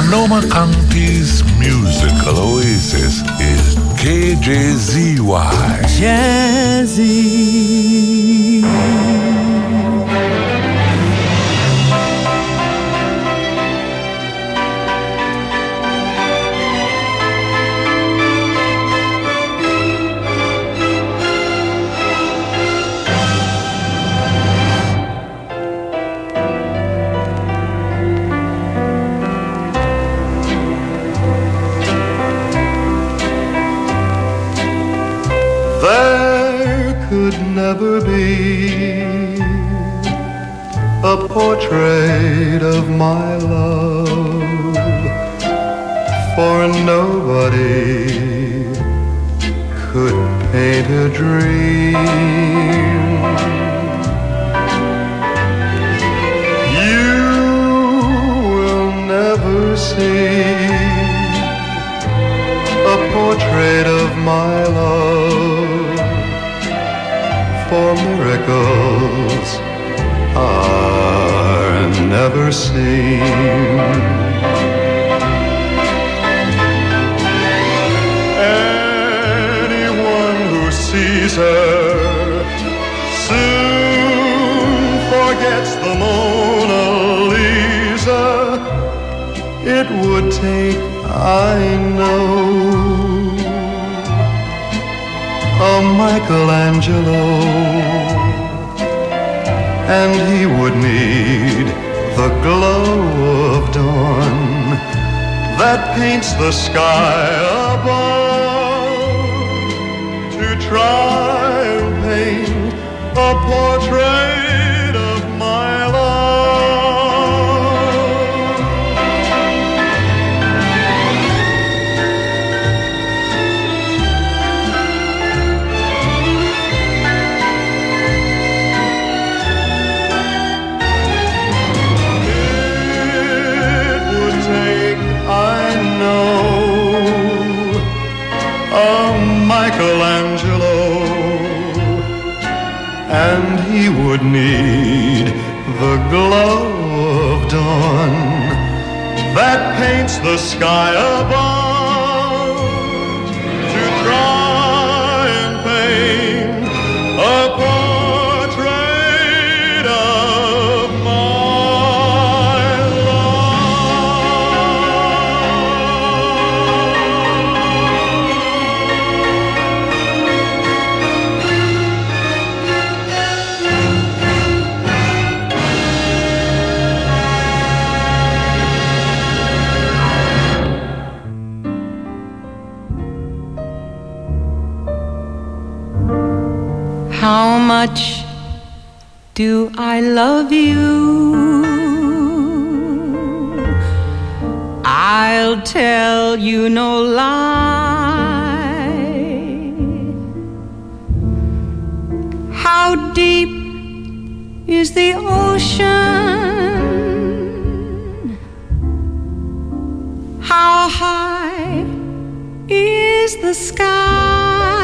Sonoma County's musical oasis is KJZY. Jazzy. Never be a portrait of my love, for nobody could paint a dream. You will never see a portrait of my love, for miracles are never seen. Anyone who sees her soon forgets the Mona Lisa. It would take, I know, a Michelangelo, and he would need the glow of dawn that paints the sky above to try and paint a portrait of my love. Michelangelo, and he would need the glow of dawn that paints the sky above to try and paint a portrait of my How much do I love you? I'll tell you no lie. How deep is the ocean? How high is the sky?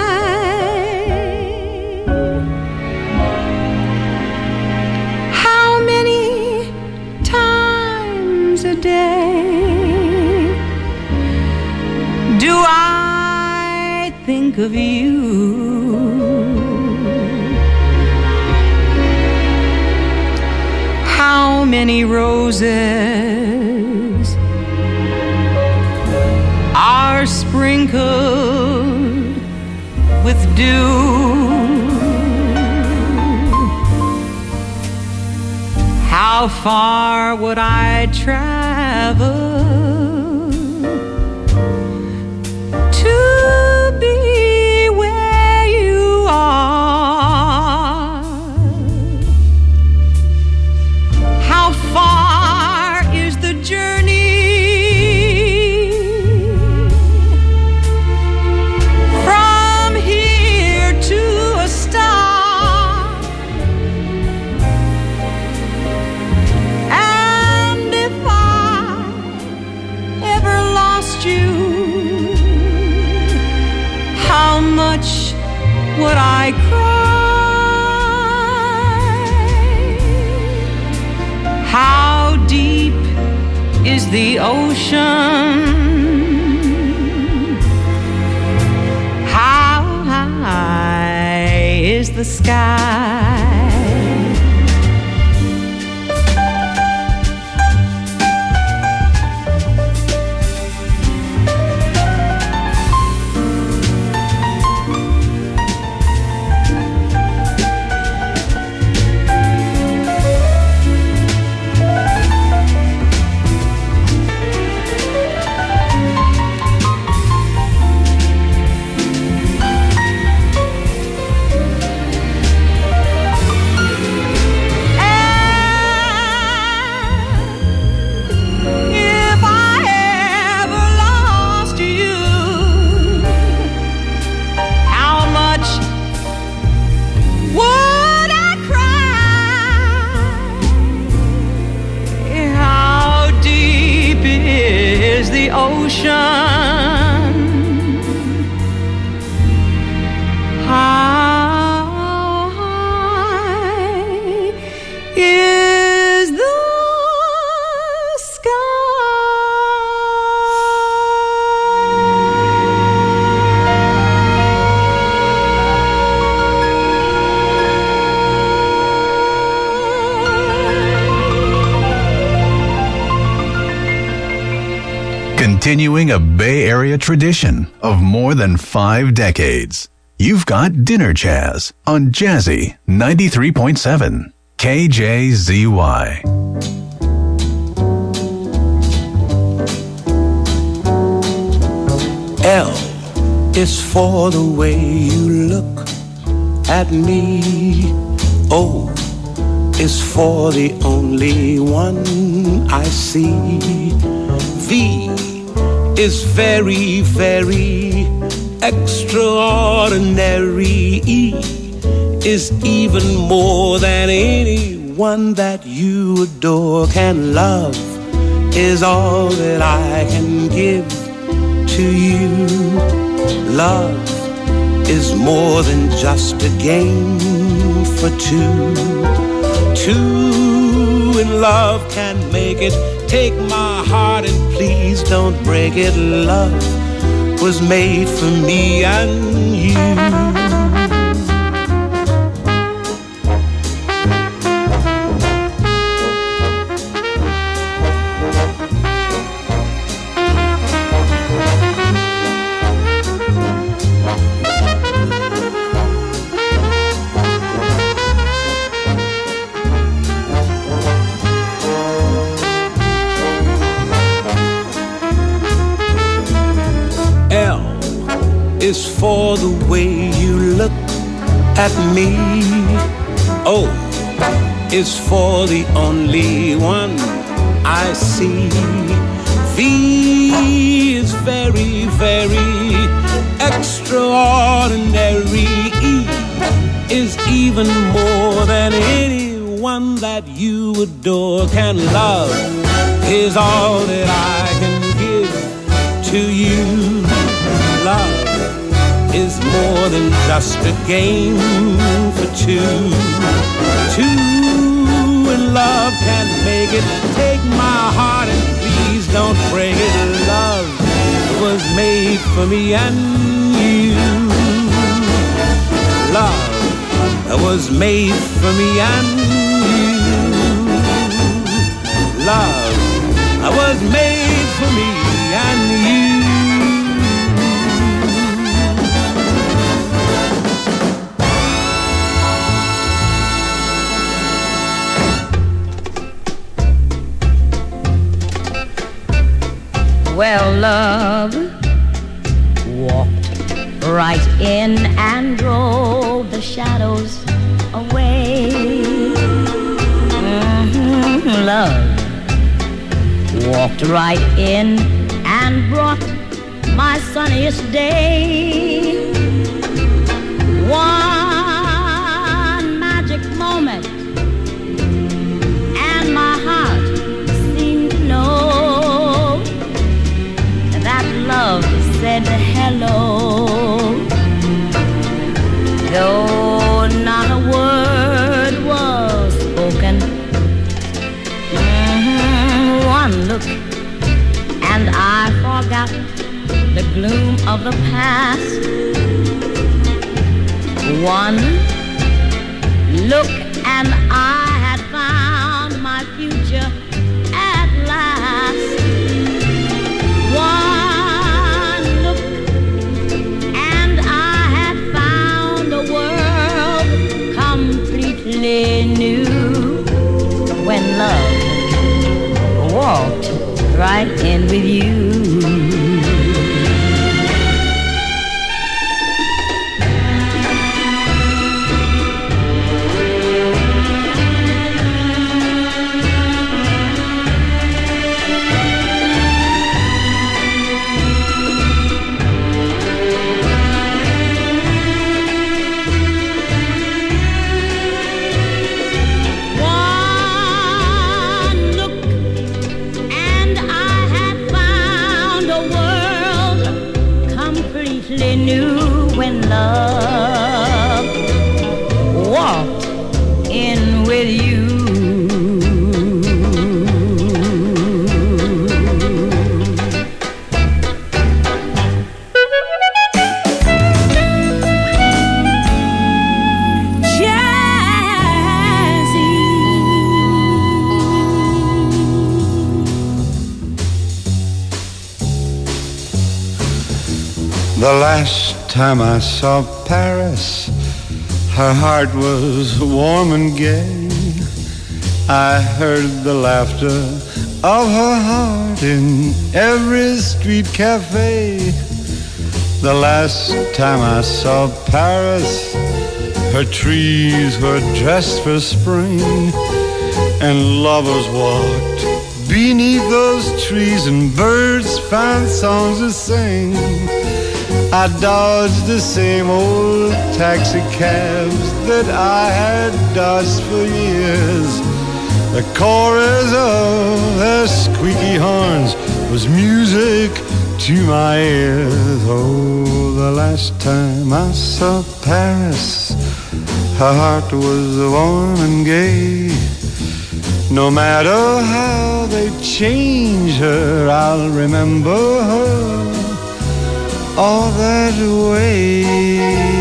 Do I think of you? How many roses are sprinkled with dew? How far would I travel to be where you are? How far is the journey from here to a star? And if I is the ocean? How high is the sky? Continuing a Bay Area tradition of more than 5 decades. You've got Dinner Jazz on Jazzy 93.7 KJZY. L is for the way you look at me. O is for the only one I see. V is very, very extraordinary. E is even more than anyone that you adore can love, is all that I can give to you. Love is more than just a game for two. Two in love can make it. Take my heart and please don't break it. Love was made for me and you. Is for the way you look at me. O is for the only one I see. V is very, very extraordinary. E is even more than anyone that you adore can love, is all that I can give to you. Love is more than just a game for two. Two in love can make it. Take my heart and please don't break it. Love was made for me and you. Love was made for me and you. Love was made for me and you. Well, love walked right in and drove the shadows away. Love walked right in and brought my sunniest day. One magic moment, and my heart seemed to know that love said hello. Though not a word was spoken, one look The last time I saw Paris, her heart was warm and gay. I heard the laughter of her heart in every street cafe. The last time I saw Paris, her trees were dressed for spring, and lovers walked beneath those trees, and birds found songs to sing. I dodged the same old taxi cabs that I had dodged for years. The chorus of their squeaky horns was music to my ears. Oh, the last time I saw Paris, her heart was warm and gay. No matter how they change her, I'll remember her all that way.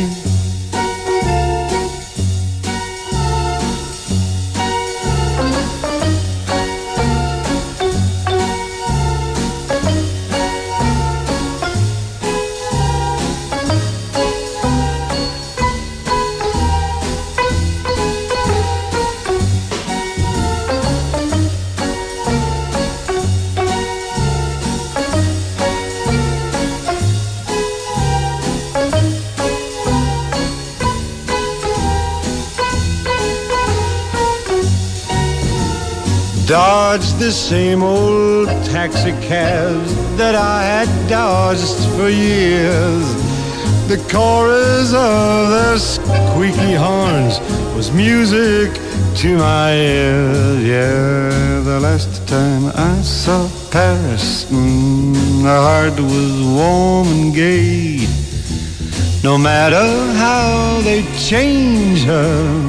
Dodged the same old taxi cabs that I had dodged for years. The chorus of their squeaky horns was music to my ears. Yeah, the last time I saw Paris, her heart was warm and gay. No matter how they change her,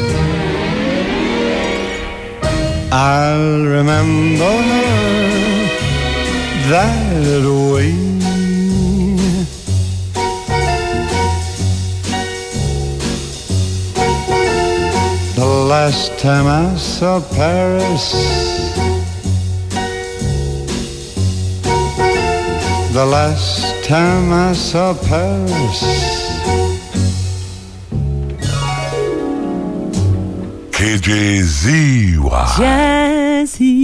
I'll remember her that way. The last time I saw Paris, the last time I saw Paris. KJZY Jazzy.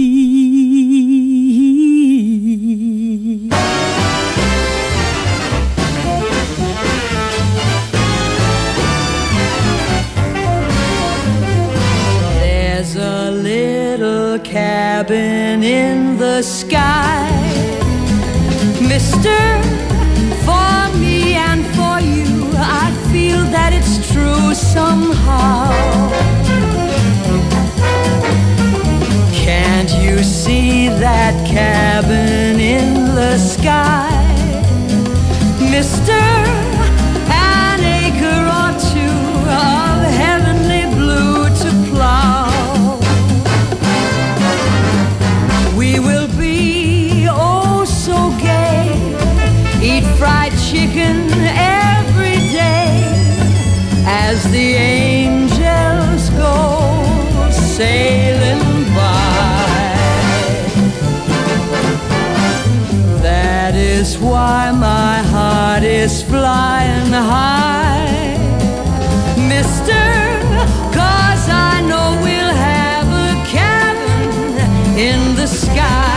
There's a little cabin in the sky, Mister, for me and for you. I feel that it's true somehow. Can't you see that cabin in the sky, Mister? An acre or two of heavenly blue to plow. We will be oh so gay, eat fried chicken every day as the angels go sailing by. That is why my heart is flying high, Mister, 'cause I know we'll have a cabin in the sky.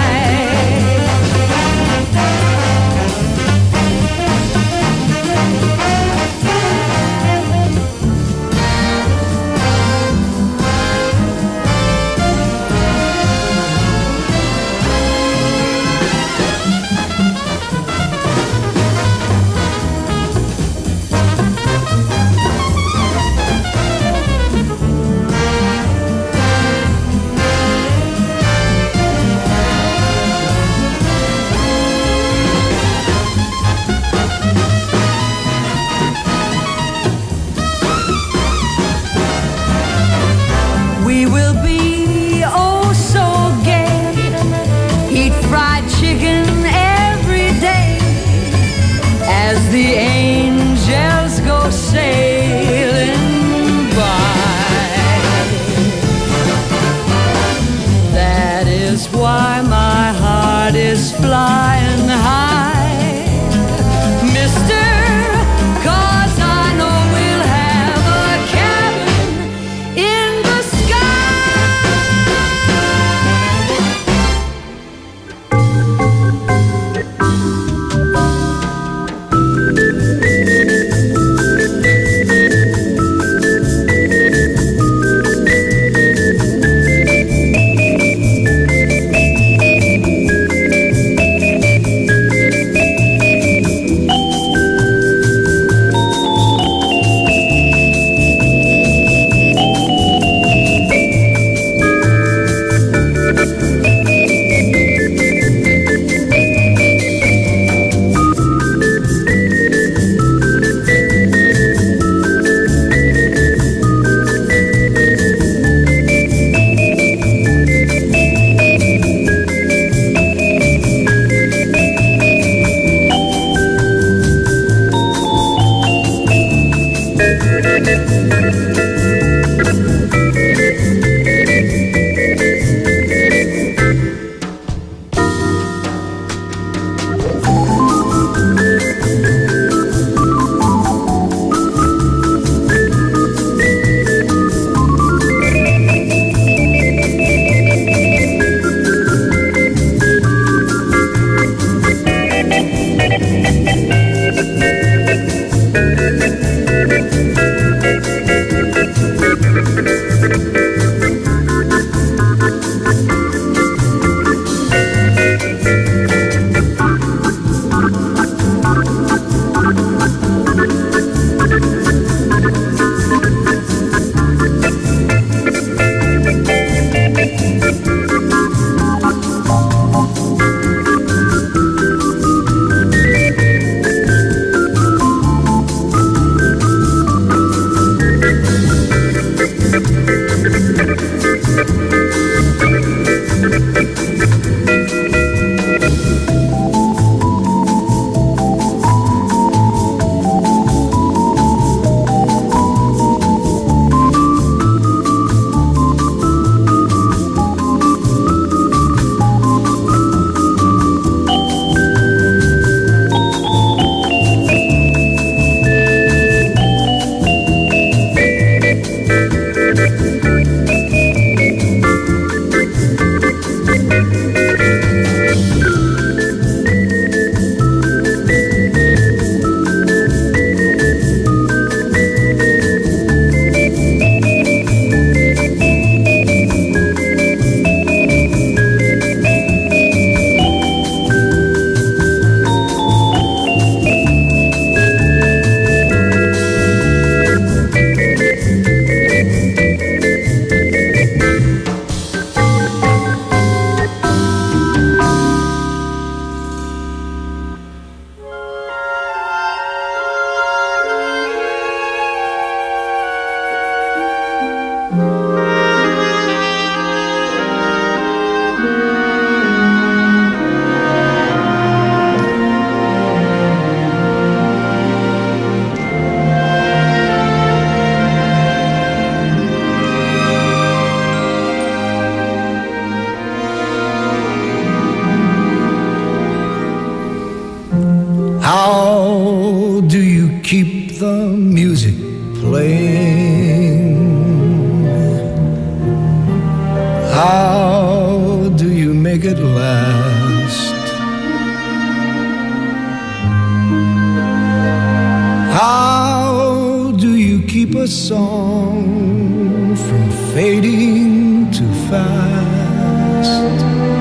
fading too fast.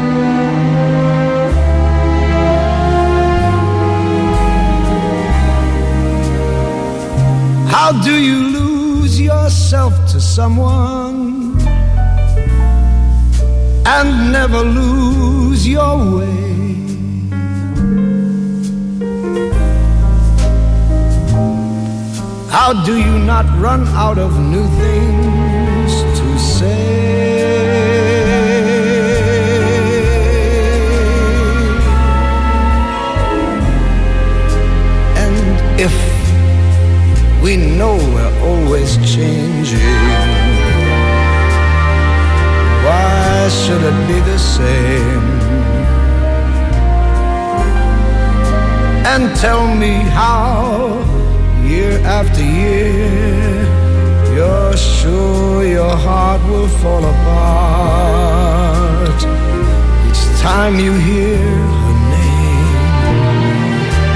How do you lose yourself to someone and never lose your way? How do you not run out of new things to say? And if we know we're always changing, why should it be the same? And tell me how, year after year, you're sure your heart will fall apart each time you hear her name.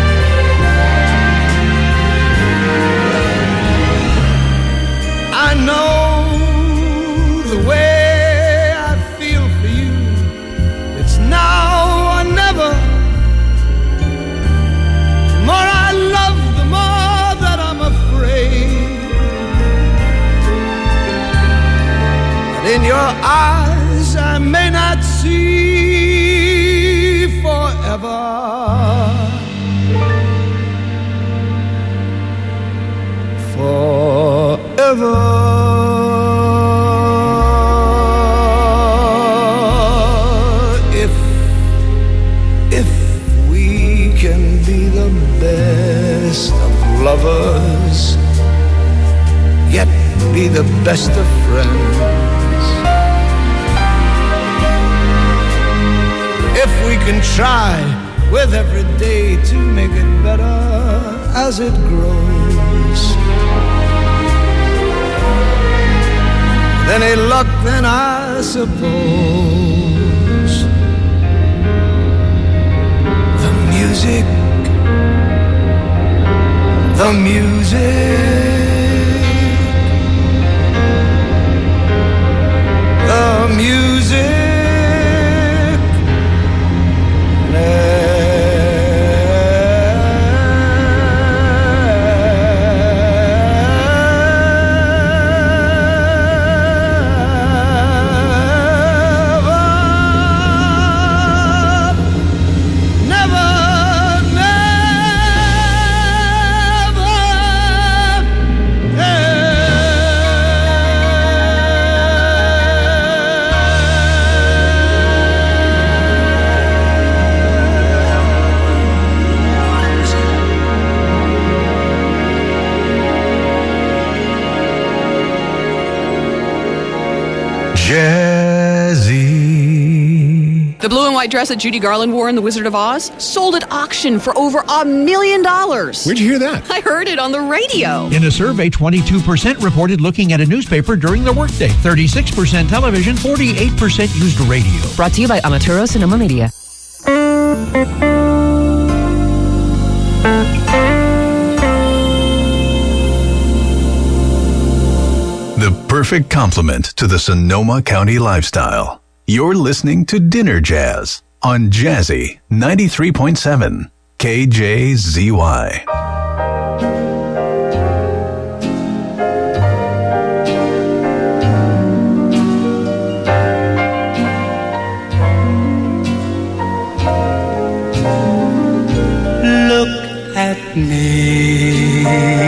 I know the way I feel for you, it's now or never. The more I love, the more that I'm afraid that in your eyes I may not see forever. Forever. If we can be the best of lovers, yet be the best of friends. If we can try with every day to make it better as it grows, any luck then I suppose. The music, the music, the music The blue and white dress that Judy Garland wore in The Wizard of Oz sold at auction for over $1 million. Where'd you hear that? I heard it on the radio. In a survey, 22% reported looking at a newspaper during the workday, 36% television, 48% used radio. Brought to you by Amaturo Sonoma Media. The perfect complement to the Sonoma County lifestyle. You're listening to Dinner Jazz on Jazzy 93.7 KJZY. Look at me,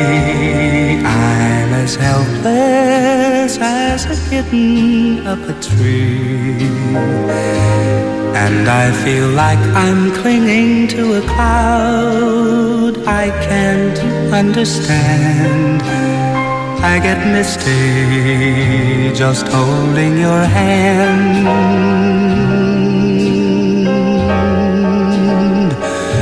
I'm as helpless as a kitten up a tree, and I feel like I'm clinging to a cloud I can't understand. I get misty just holding your hand.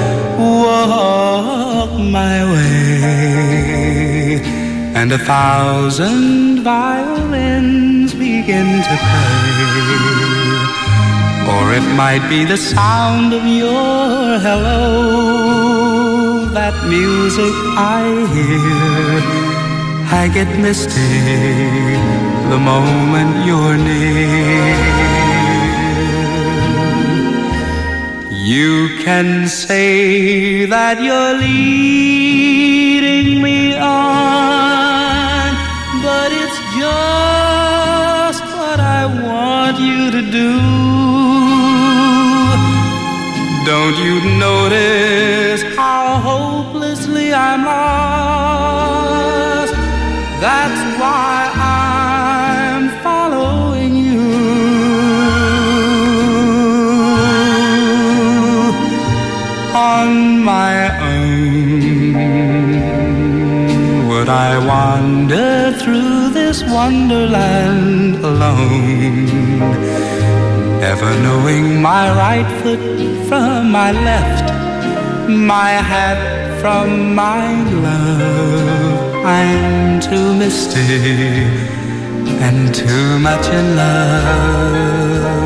Walk my way, and 1,000 violins begin to play. Or it might be the sound of your hello, that music I hear I get misty the moment you're near. You can say that you're leading me on, but it's just what I want you to do. Don't you notice how hopelessly I'm lost? That's why I'm following you. On my own, would I wander through this wonderland alone, never knowing my right foot from my left, my hat from my glove? I'm too misty and too much in love.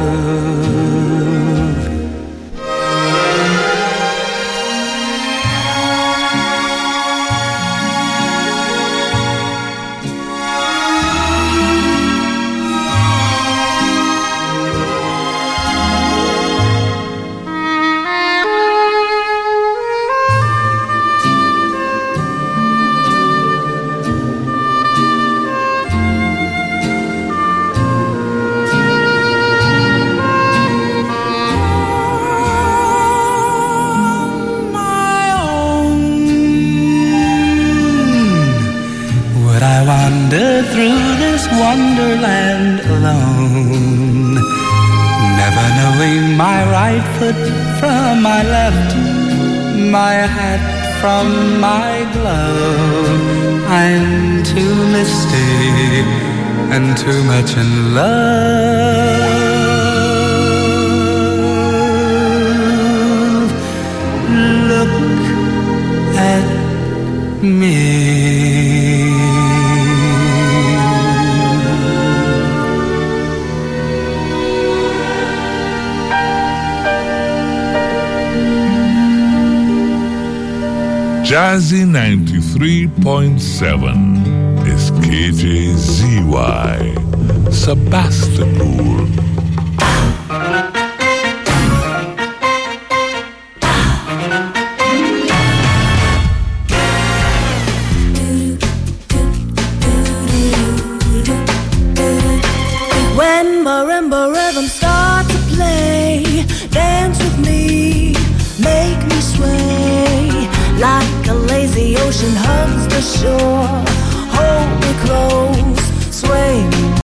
Through this wonderland alone, never knowing my right foot from my left, my hat from my glove. I'm too misty and too much in love. Look at me. Jazzy 93.7 is KJZY, Sebastopol. When marimba rhythms start to play, dance with me, make me sway. Like a lazy ocean hugs the shore, hold me close, sway me